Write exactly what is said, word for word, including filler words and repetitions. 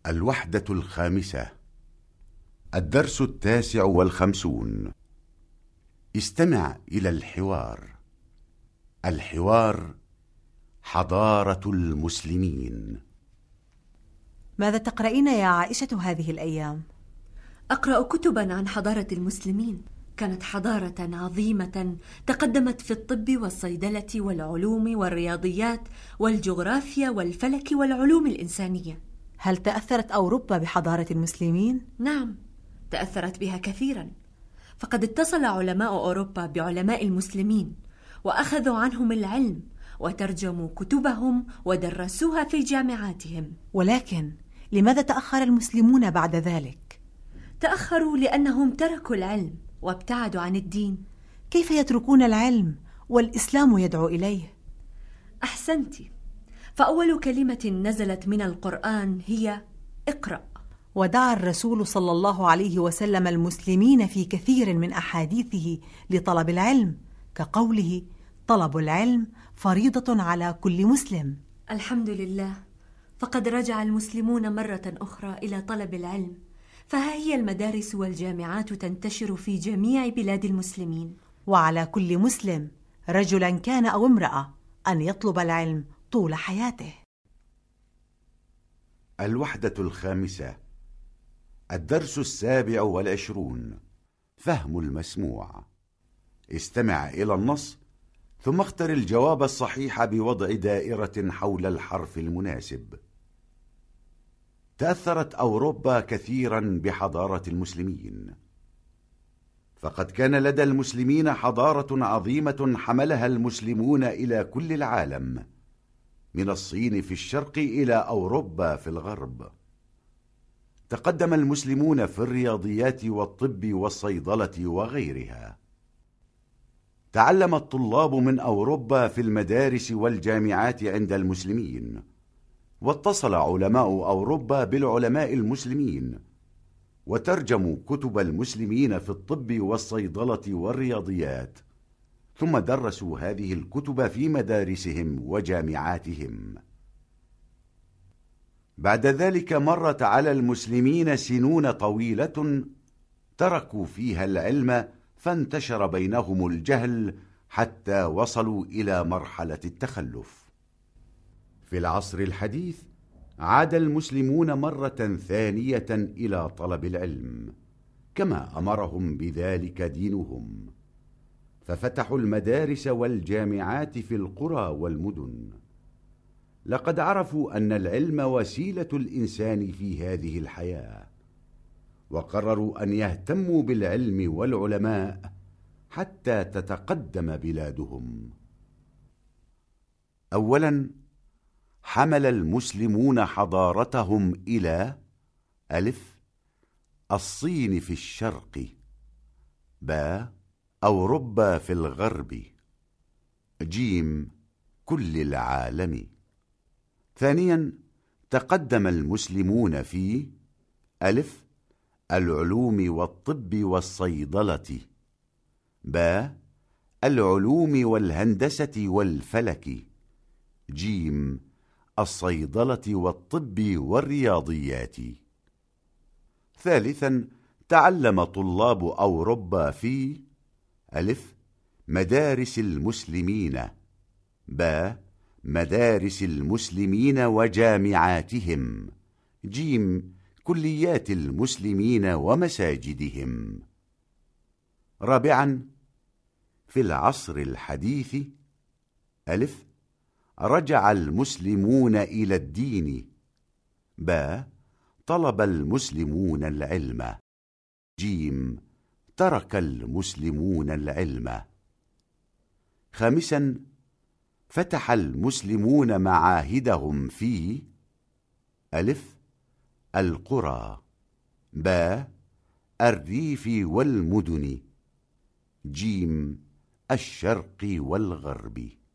الوحدة الخامسة. الدرس التاسع والخمسون. استمع إلى الحوار. الحوار حضارة المسلمين. ماذا تقرأين يا عائشة هذه الأيام؟ أقرأ كتبا عن حضارة المسلمين. كانت حضارة عظيمة تقدمت في الطب والصيدلة والعلوم والرياضيات والجغرافيا والفلك والعلوم الإنسانية. هل تأثرت أوروبا بحضارة المسلمين؟ نعم، تأثرت بها كثيرا، فقد اتصل علماء أوروبا بعلماء المسلمين وأخذوا عنهم العلم وترجموا كتبهم ودرسوها في جامعاتهم. ولكن لماذا تأخر المسلمون بعد ذلك؟ تأخروا لأنهم تركوا العلم وابتعدوا عن الدين. كيف يتركون العلم والإسلام يدعو إليه؟ أحسنت، فأول كلمة نزلت من القرآن هي اقرأ. ودعا الرسول صلى الله عليه وسلم المسلمين في كثير من أحاديثه لطلب العلم، كقوله: طلب العلم فريضة على كل مسلم. الحمد لله، فقد رجع المسلمون مرة أخرى إلى طلب العلم، فها هي المدارس والجامعات تنتشر في جميع بلاد المسلمين. وعلى كل مسلم، رجلا كان أو امرأة، أن يطلب العلم طول حياته. الوحدة الخامسة. الدرس السابع والعشرون. فهم المسموع. استمع إلى النص ثم اختر الجواب الصحيح بوضع دائرة حول الحرف المناسب. تأثرت أوروبا كثيرا بحضارة المسلمين، فقد كان لدى المسلمين حضارة عظيمة حملها المسلمون إلى كل العالم، من الصين في الشرق إلى أوروبا في الغرب. تقدم المسلمون في الرياضيات والطب والصيدلة وغيرها. تعلم الطلاب من أوروبا في المدارس والجامعات عند المسلمين، واتصل علماء أوروبا بالعلماء المسلمين، وترجموا كتب المسلمين في الطب والصيدلة والرياضيات، ثم درسوا هذه الكتب في مدارسهم وجامعاتهم. بعد ذلك مرت على المسلمين سنون طويلة تركوا فيها العلم، فانتشر بينهم الجهل حتى وصلوا إلى مرحلة التخلف. في العصر الحديث عاد المسلمون مرة ثانية إلى طلب العلم، كما أمرهم بذلك دينهم، ففتحوا المدارس والجامعات في القرى والمدن. لقد عرفوا أن العلم وسيلة الإنسان في هذه الحياة، وقرروا أن يهتموا بالعلم والعلماء حتى تتقدم بلادهم. أولاً، حمل المسلمون حضارتهم إلى: ألف، الصين في الشرق، باء، أوروبا في الغرب، جيم، كل العالم. ثانياً، تقدم المسلمون في: ألف، العلوم والطب والصيدلة، باء، العلوم والهندسة والفلك، جيم، الصيدلة والطب والرياضيات. ثالثاً، تعلم طلاب أوروبا في: ألف، مدارس المسلمين، باء، مدارس المسلمين وجامعاتهم، جيم، كليات المسلمين ومساجدهم. رابعاً، في العصر الحديث: ألف، رجع المسلمون إلى الدين، باء، طلب المسلمون العلم، جيم، ترك المسلمون العلم. خامساً، فتح المسلمون معاهدهم في: ألف، القرى، باء، الريف والمدن، جيم، الشرق والغرب.